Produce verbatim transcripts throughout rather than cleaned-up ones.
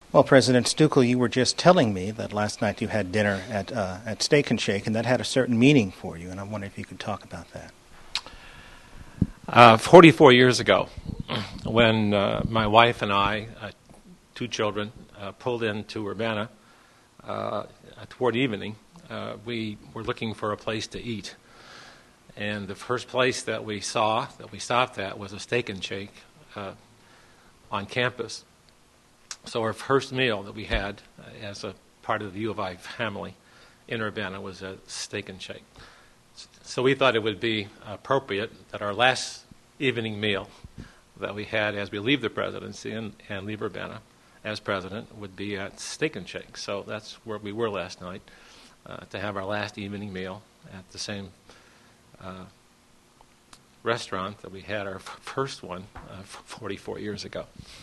Well, President Stukel, you were just telling me that last night you had dinner at uh, at Steak and Shake, and that had a certain meaning for you, and I wonder if you could talk about that. Uh, forty-four years ago, when uh, my wife and I, uh, two children, uh, pulled into Urbana uh, toward evening, uh, we were looking for a place to eat. And the first place that we saw, that we stopped at, was a Steak and Shake uh, on campus. So our first meal that we had uh, as a part of the U of I family in Urbana was a Steak and Shake. So we thought it would be appropriate that our last evening meal that we had as we leave the presidency and, and leave Urbana as president would be at Steak and Shake. So that's where we were last night, uh, to have our last evening meal at the same uh, restaurant that we had our f- first one uh, forty-four years ago.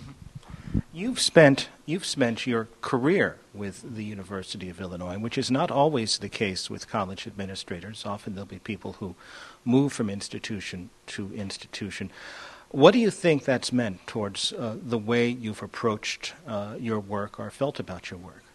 You've spent you've spent your career with the University of Illinois, which is not always the case with college administrators. Often there'll be people who move from institution to institution. What do you think that's meant towards uh, the way you've approached uh, your work or felt about your work?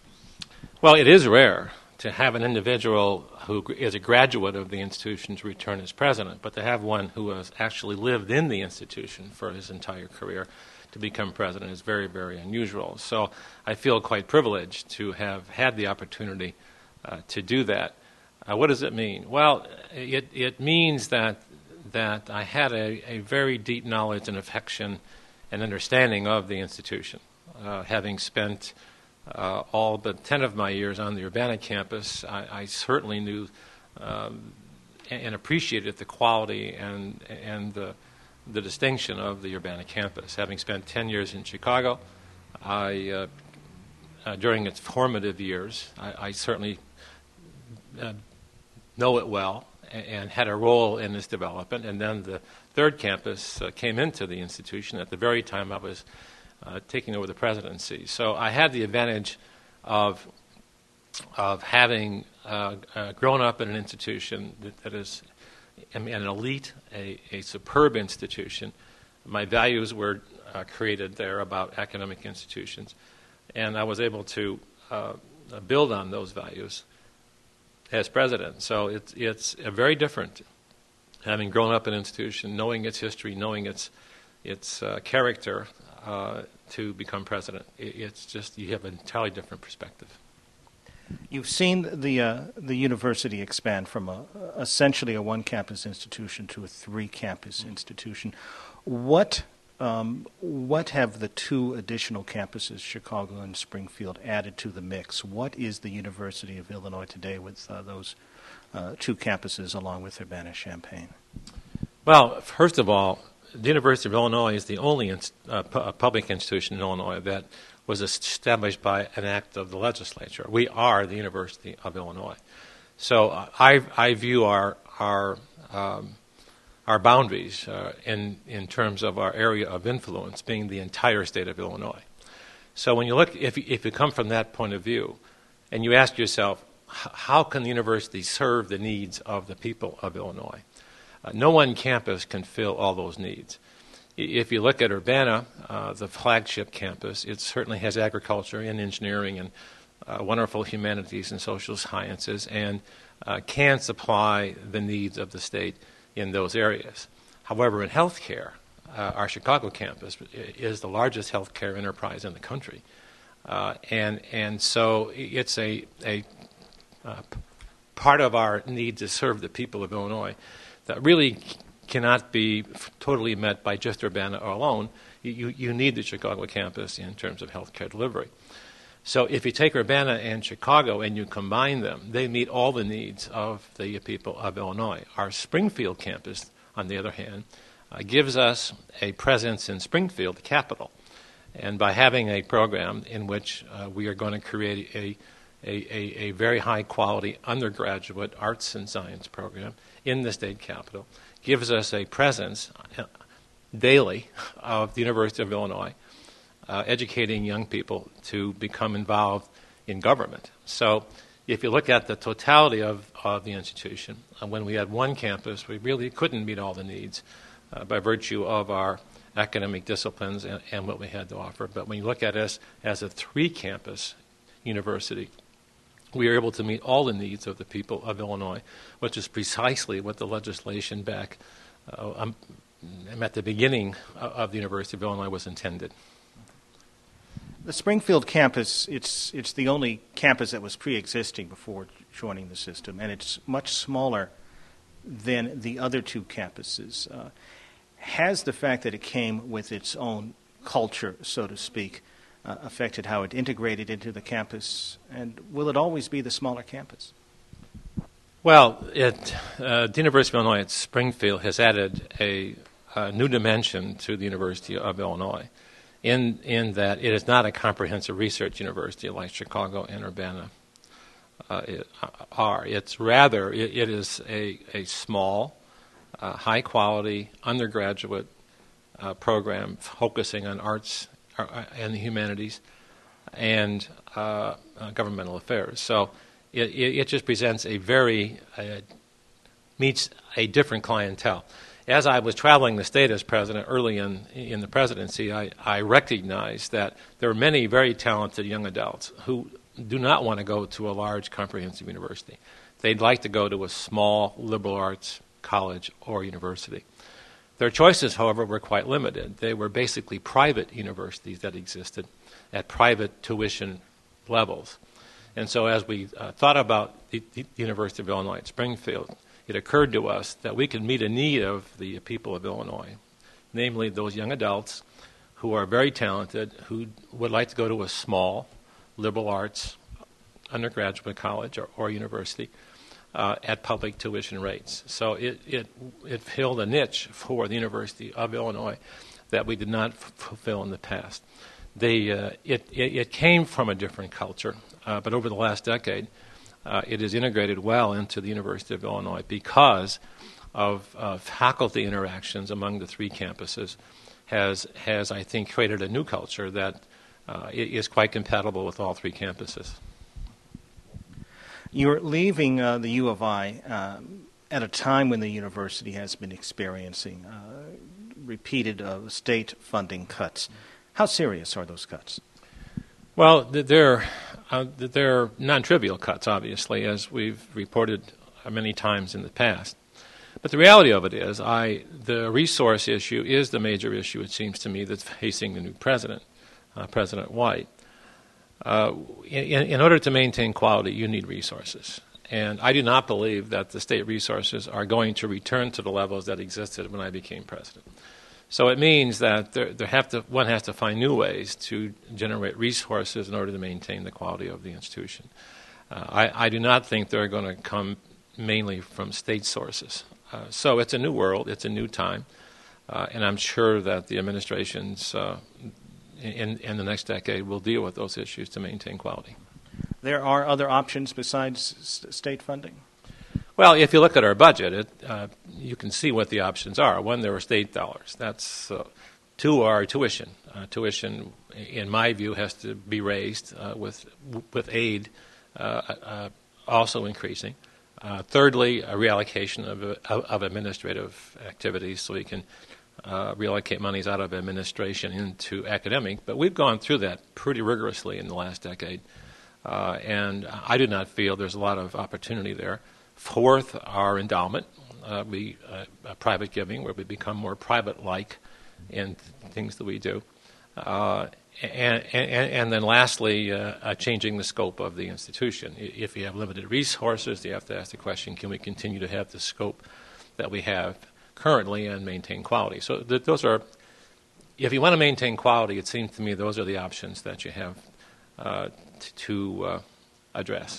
Well, it is rare to have an individual who is a graduate of the institution to return as president, but to have one who has actually lived in the institution for his entire career to become president is very, very unusual. So I feel quite privileged to have had the opportunity uh, to do that. Uh, what does it mean? Well, it, it means that that I had a, a very deep knowledge and affection and understanding of the institution. Uh, having spent uh, all but ten of my years on the Urbana campus, I, I certainly knew um, and, and appreciated the quality and and the the distinction of the Urbana campus. Having spent ten years in Chicago, I, uh, uh, during its formative years, I, I certainly uh, know it well and, and had a role in its development. And then the third campus uh, came into the institution at the very time I was uh, taking over the presidency. So I had the advantage of of having uh, uh, grown up in an institution that, that is an elite, a, a superb institution. My values were uh, created there about academic institutions, and I was able to uh, build on those values as president. So it's it's a very different, having grown up in an institution, knowing its history, knowing its its uh, character, uh, to become president. It, it's just, you have an entirely different perspective. You've seen the uh, the university expand from a, essentially a one-campus institution to a three-campus mm-hmm. institution. What um, what have the two additional campuses, Chicago and Springfield, added to the mix? What is the University of Illinois today with uh, those uh, two campuses along with Urbana-Champaign? Well, first of all, the University of Illinois is the only inst- uh, pu- public institution in Illinois that was established by an act of the legislature. We are the University of Illinois. So uh, I, I view our our um, our boundaries uh, in in terms of our area of influence being the entire state of Illinois. So when you look, if you, if you come from that point of view, and you ask yourself, how can the university serve the needs of the people of Illinois? Uh, no one campus can fill all those needs. If you look at Urbana, uh, the flagship campus, it certainly has agriculture and engineering and uh, wonderful humanities and social sciences, and uh, can supply the needs of the state in those areas. However, in healthcare, uh, our Chicago campus is the largest healthcare enterprise in the country, uh, and and so it's a a uh, part of our need to serve the people of Illinois that really cannot be f- totally met by just Urbana alone. You, you need the Chicago campus in terms of healthcare delivery. So if you take Urbana and Chicago and you combine them, they meet all the needs of the people of Illinois. Our Springfield campus, on the other hand, uh, gives us a presence in Springfield, the capital. And by having a program in which uh, we are going to create a, a, a, a very high-quality undergraduate arts and science program in the state capital, gives us a presence daily of the University of Illinois, uh, educating young people to become involved in government. So if you look at the totality of, of the institution, uh, when we had one campus, we really couldn't meet all the needs uh, by virtue of our academic disciplines and, and what we had to offer. But when you look at us as a three-campus university, we are able to meet all the needs of the people of Illinois, which is precisely what the legislation back uh, um, at the beginning of the University of Illinois was intended. The Springfield campus, it's it's the only campus that was pre-existing before joining the system, and it's much smaller than the other two campuses. Uh, has the fact that it came with its own culture, so to speak, uh, affected how it integrated into the campus, and will it always be the smaller campus? Well, it, uh, the University of Illinois at Springfield has added a, a new dimension to the University of Illinois, in in that it is not a comprehensive research university like Chicago and Urbana uh, it, uh, are. It's rather, it, it is a, a small, uh, high-quality undergraduate uh, program focusing on arts uh, and the humanities and uh, uh, governmental affairs. So it, it, it just presents a very, uh, meets a different clientele. As I was traveling the state as president early in in the presidency, I, I recognized that there are many very talented young adults who do not want to go to a large comprehensive university. They'd like to go to a small liberal arts college or university. Their choices, however, were quite limited. They were basically private universities that existed at private tuition levels. And so as we uh, thought about the, the University of Illinois at Springfield, it occurred to us that we could meet a need of the people of Illinois, namely those young adults who are very talented, who would like to go to a small liberal arts undergraduate college or, or university uh, at public tuition rates. So it, it, it filled a niche for the University of Illinois that we did not f- fulfill in the past. They, uh, it, it, it came from a different culture, uh, but over the last decade, Uh, it is integrated well into the University of Illinois because of uh, faculty interactions among the three campuses has, has I think, created a new culture that uh, is quite compatible with all three campuses. You're leaving uh, the U of I um, at a time when the university has been experiencing uh, repeated uh, state funding cuts. How serious are those cuts? Well, they're, uh, they're non-trivial cuts, obviously, as we've reported many times in the past. But the reality of it is I, the resource issue is the major issue, it seems to me, that's facing the new president, uh, President White. Uh, in, in order to maintain quality, you need resources. And I do not believe that the state resources are going to return to the levels that existed when I became president. So it means that there, there have to, one has to find new ways to generate resources in order to maintain the quality of the institution. Uh, I, I do not think they're going to come mainly from state sources. Uh, so it's a new world, it's a new time, uh, and I'm sure that the administrations uh, in, in the next decade will deal with those issues to maintain quality. There are other options besides s- state funding? Well, if you look at our budget, it, uh, you can see what the options are. One, there are state dollars. That's uh, two are tuition. Uh, tuition, in my view, has to be raised uh, with with aid uh, uh, also increasing. Uh, thirdly, a reallocation of, of, of administrative activities, so we can uh, reallocate monies out of administration into academic. But we've gone through that pretty rigorously in the last decade, uh, and I do not feel there's a lot of opportunity there. Fourth, our endowment, uh, we uh, uh, private giving, where we become more private-like in th- things that we do. Uh, and, and, and then lastly, uh, uh, changing the scope of the institution. If you have limited resources, you have to ask the question, can we continue to have the scope that we have currently and maintain quality? So th- those are, if you want to maintain quality, it seems to me those are the options that you have uh, t- to uh, address.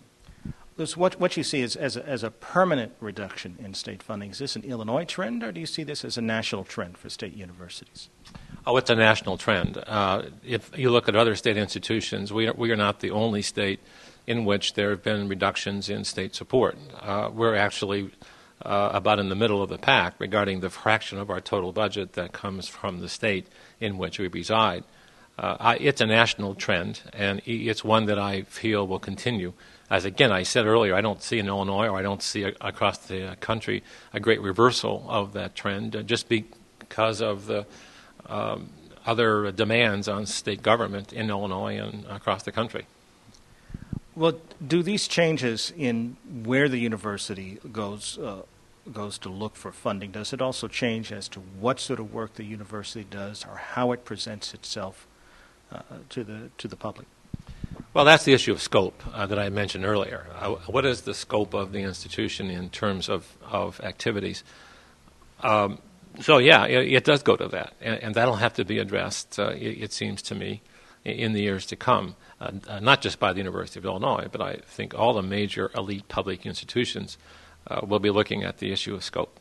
Liz, what, what you see is as a, as a permanent reduction in state funding. Is this an Illinois trend, or do you see this as a national trend for state universities? Oh, it's a national trend. Uh, if you look at other state institutions, we are, we are not the only state in which there have been reductions in state support. Uh, we're actually uh, about in the middle of the pack regarding the fraction of our total budget that comes from the state in which we reside. Uh, I, it's a national trend, and it's one that I feel will continue. As again, I said earlier, I don't see in Illinois, or I don't see a, across the country, a great reversal of that trend, uh, just be, because of the um, other demands on state government in Illinois and across the country. Well, do these changes in where the university goes uh, goes to look for funding, does it also change as to what sort of work the university does or how it presents itself uh, to the to the public? Well, that's the issue of scope uh, that I mentioned earlier. Uh, what is the scope of the institution in terms of, of activities? Um, so, yeah, it, it does go to that, and, and that'll have to be addressed, uh, it, it seems to me, in, in the years to come, uh, uh, not just by the University of Illinois, but I think all the major elite public institutions uh, will be looking at the issue of scope.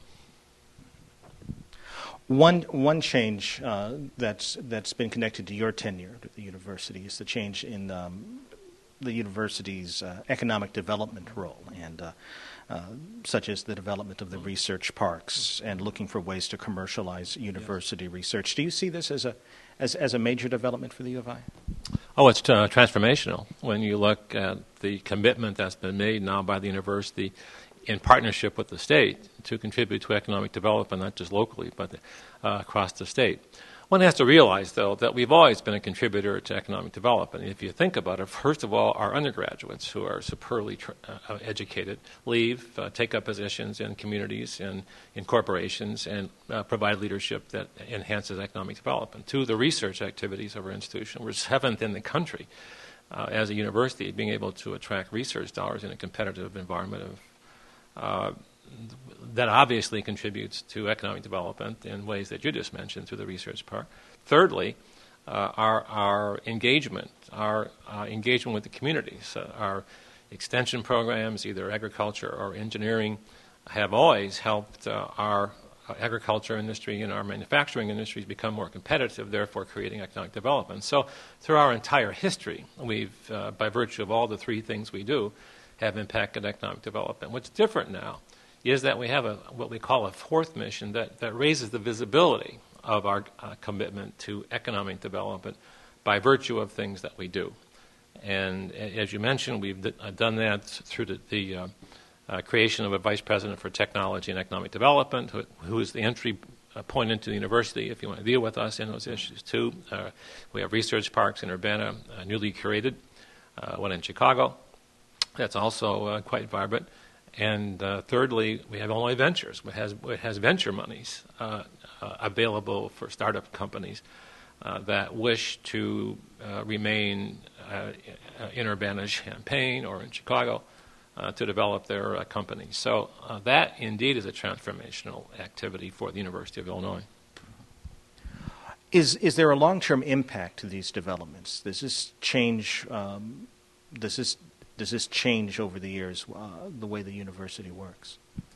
One one change uh, that's that's been connected to your tenure at the university is the change in um, the university's uh, economic development role, and uh, uh, such as the development of the research parks and looking for ways to commercialize university yes. research. Do you see this as a as as a major development for the U of I? Oh, it's uh, transformational when you look at the commitment that's been made now by the university in partnership with the state to contribute to economic development, not just locally, but uh, across the state. One has to realize, though, that we've always been a contributor to economic development. If you think about it, first of all, our undergraduates, who are superbly tr- uh, educated, leave, uh, take up positions in communities and in corporations, and uh, provide leadership that enhances economic development. Two, the research activities of our institution. We're seventh in the country uh, as a university, being able to attract research dollars in a competitive environment of Uh, that obviously contributes to economic development in ways that you just mentioned through the research part. Thirdly, uh, our, our engagement, our uh, engagement with the communities, uh, our extension programs, either agriculture or engineering, have always helped uh, our agriculture industry and our manufacturing industries become more competitive, therefore creating economic development. So through our entire history, we've, uh, by virtue of all the three things we do, have impacted economic development. What's different now is that we have a what we call a fourth mission that, that raises the visibility of our uh, commitment to economic development by virtue of things that we do. And as you mentioned, we've d- uh, done that through the, the uh, uh, creation of a vice president for technology and economic development, who, who is the entry uh, point into the university if you want to deal with us in those issues too. Uh, we have research parks in Urbana, uh, newly curated, uh, one in Chicago. That's also uh, quite vibrant. And uh, thirdly, we have Illinois Ventures, which has, which has venture monies uh, uh, available for startup companies uh, that wish to uh, remain uh, in Urbana-Champaign or in Chicago uh, to develop their uh, companies. So uh, that indeed is a transformational activity for the University of Illinois. Is is there a long-term impact to these developments? Does this change? Um, does this Does this change over the years, uh, the way the university works?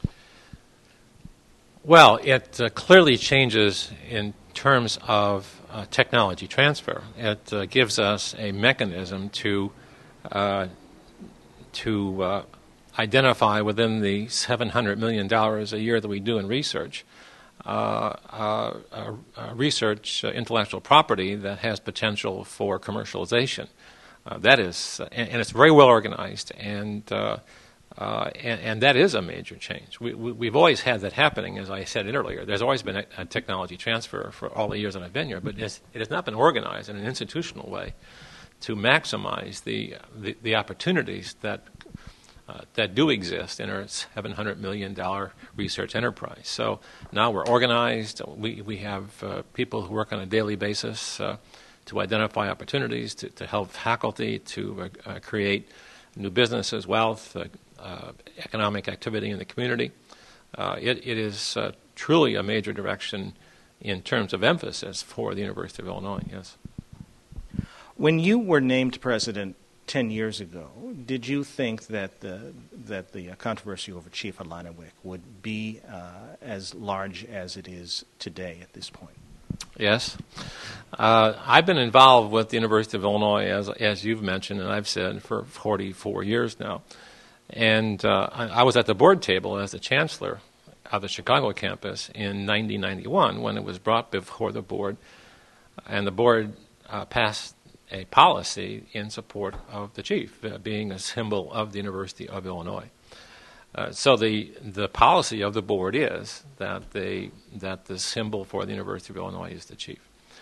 Well, it uh, clearly changes in terms of uh, technology transfer. It uh, gives us a mechanism to uh, to uh, identify within the seven hundred million dollars a year that we do in research, uh, uh, uh, research uh, intellectual property that has potential for commercialization. Uh, that is, uh, and, and it's very well organized, and, uh, uh, and and that is a major change. We, we, we've always had that happening, as I said earlier. There's always been a, a technology transfer for all the years that I've been here, but it's, it has not been organized in an institutional way to maximize the the, the opportunities that uh, that do exist in our seven hundred million dollars research enterprise. So now we're organized. We we have uh, people who work on a daily basis Uh, to identify opportunities, to, to help faculty, to uh, uh, create new businesses, wealth, uh, uh, economic activity in the community. Uh, it, it is uh, truly a major direction in terms of emphasis for the University of Illinois, yes. When you were named president ten years ago, did you think that the, that the uh, controversy over Chief Alanowick would be uh, as large as it is today at this point? Yes. Uh, I've been involved with the University of Illinois, as as you've mentioned, and I've said, for forty-four years now. And uh, I, I was at the board table as the chancellor of the Chicago campus in nineteen ninety-one when it was brought before the board, and the board uh, passed a policy in support of the chief, uh, being a symbol of the University of Illinois. Uh, so the the policy of the board is that they that the symbol for the University of Illinois is the chief.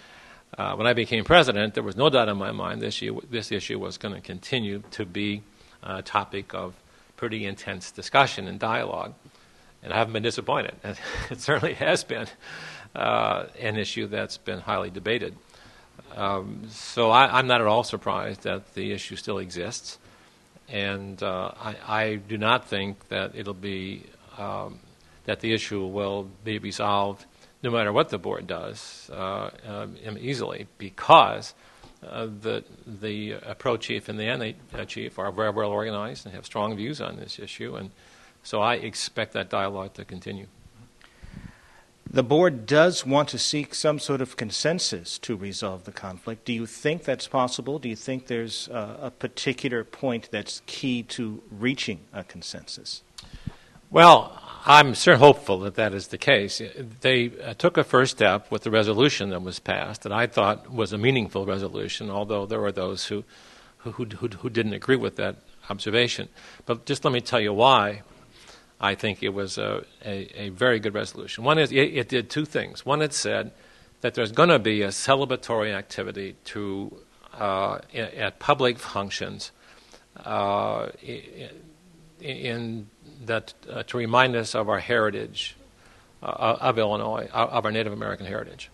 Uh, when I became president, there was no doubt in my mind this issue, this issue was going to continue to be a topic of pretty intense discussion and dialogue. And I haven't been disappointed. It certainly has been uh, an issue that's been highly debated. Um, so I, I'm not at all surprised that the issue still exists. And uh, I, I do not think that it'll be, um, that the issue will be resolved no matter what the board does uh, um, easily, because uh, the, the uh, pro chief and the N A chief are very well organized and have strong views on this issue. And so I expect that dialogue to continue. The board does want to seek some sort of consensus to resolve the conflict. Do you think that's possible? Do you think there's uh, a particular point that's key to reaching a consensus? Well, I'm sure hopeful that that is the case. They uh, took a first step with the resolution that was passed that I thought was a meaningful resolution, although there were those who, who, who, who didn't agree with that observation. But just let me tell you why I think it was a, a, a very good resolution. One is it, it did two things. One, it said that there's going to be a celebratory activity to uh, in, at public functions uh, in, in that uh, to remind us of our heritage uh, of Illinois, of our Native American heritage.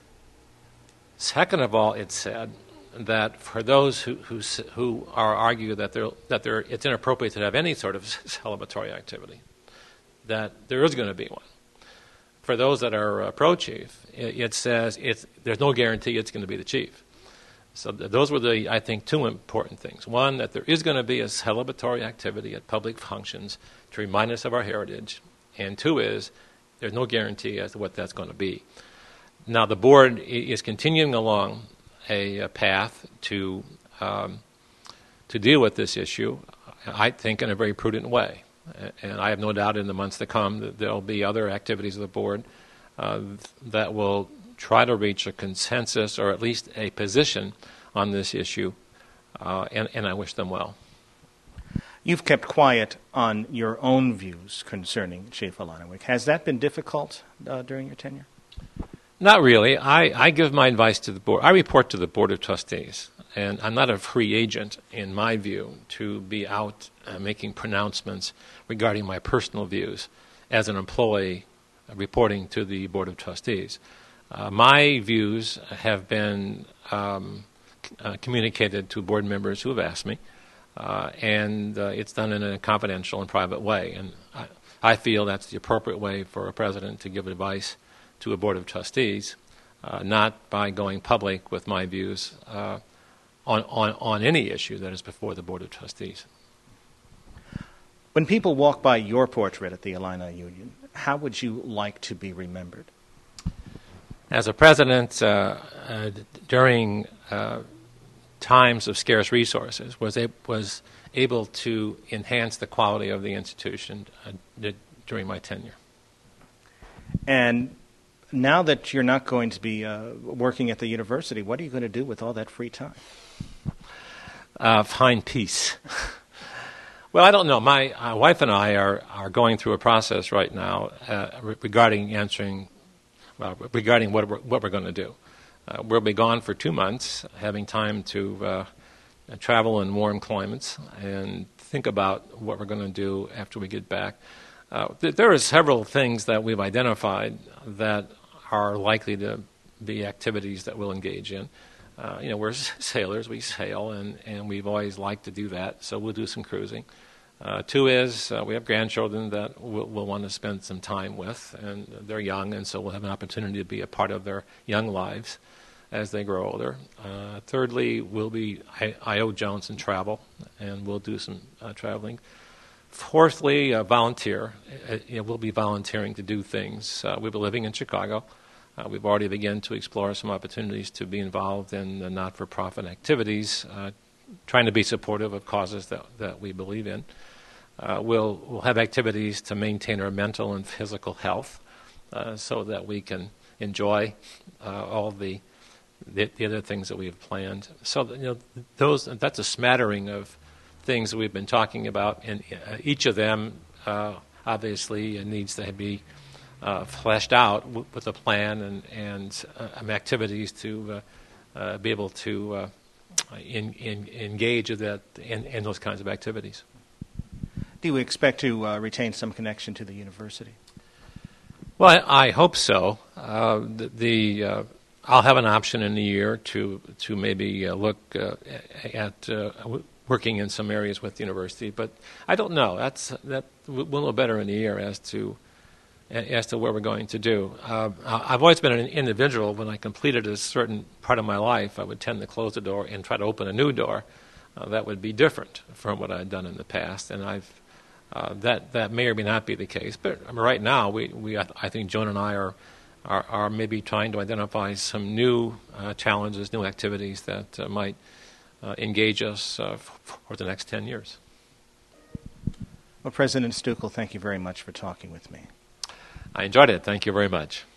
Second of all, it said that for those who who, who are argue that they're, that they're, it's inappropriate to have any sort of celebratory activity, that there is going to be one. For those that are uh, pro-chief, it, it says it's, there's no guarantee it's going to be the chief. So th- those were the, I think, two important things. One, that there is going to be a celebratory activity at public functions to remind us of our heritage. And two is, there's no guarantee as to what that's going to be. Now, the board is continuing along a, a path to um, to deal with this issue, I think, in a very prudent way. And I have no doubt in the months to come that there will be other activities of the board uh, that will try to reach a consensus or at least a position on this issue, uh, and, and I wish them well. You've kept quiet on your own views concerning Chief Alanowick. Has that been difficult uh, during your tenure? Not really. I, I give my advice to the board. I report to the Board of Trustees, and I'm not a free agent, in my view, to be out uh, making pronouncements regarding my personal views as an employee uh, reporting to the Board of Trustees. Uh, my views have been um, c- uh, communicated to board members who have asked me, uh, and uh, it's done in a confidential and private way. And I, I feel that's the appropriate way for a president to give advice to a Board of Trustees, uh, not by going public with my views uh, on, on, on any issue that is before the Board of Trustees. When people walk by your portrait at the Illini Union, how would you like to be remembered? As a president, uh, uh, during uh, times of scarce resources, was, a, was able to enhance the quality of the institution uh, d- during my tenure. And now that you're not going to be uh, working at the university, what are you going to do with all that free time? Uh, find peace. Well, I don't know. My uh, wife and I are, are going through a process right now uh, re- regarding answering, well, regarding what we're, what we're going to do. Uh, we'll be gone for two months, having time to uh, travel in warm climates and think about what we're going to do after we get back. Uh, th- there are several things that we've identified that are likely to be activities that we'll engage in. Uh, you know, we're sailors, we sail, and, and we've always liked to do that, so we'll do some cruising. Uh, two is uh, we have grandchildren that we'll, we'll want to spend some time with, and they're young, and so we'll have an opportunity to be a part of their young lives as they grow older. Uh, thirdly, we'll be I- I O Jones and travel, and we'll do some uh, traveling. Fourthly, uh, volunteer. Uh, you know, we'll be volunteering to do things. Uh, we'll be living in Chicago. Uh, we've already begun to explore some opportunities to be involved in the not-for-profit activities, uh, trying to be supportive of causes that, that we believe in. Uh, we'll, we'll have activities to maintain our mental and physical health uh, so that we can enjoy uh, all the, the the other things that we have planned. So you know, those that's a smattering of things that we've been talking about, and uh, each of them uh, obviously needs to be uh, fleshed out w- with a plan and, and uh, um, activities to uh, uh, be able to uh, in, in, engage in, that, in, in those kinds of activities. Do you expect to uh, retain some connection to the university? Well, I, I hope so. Uh, the, the uh, I'll have an option in a year to to maybe uh, look uh, at uh, working in some areas with the university, but I don't know. That's that we'll know better in a year as to as to what we're going to do. Uh, I've always been an individual. When I completed a certain part of my life, I would tend to close the door and try to open a new door. Uh, that would be different from what I'd done in the past, and I've uh, that that may or may not be the case. But I mean, right now, we, we I think Joan and I are are, are maybe trying to identify some new uh, challenges, new activities that uh, might uh, engage us uh, for the next ten years. Well, President Stuckel, thank you very much for talking with me. I enjoyed it. Thank you very much.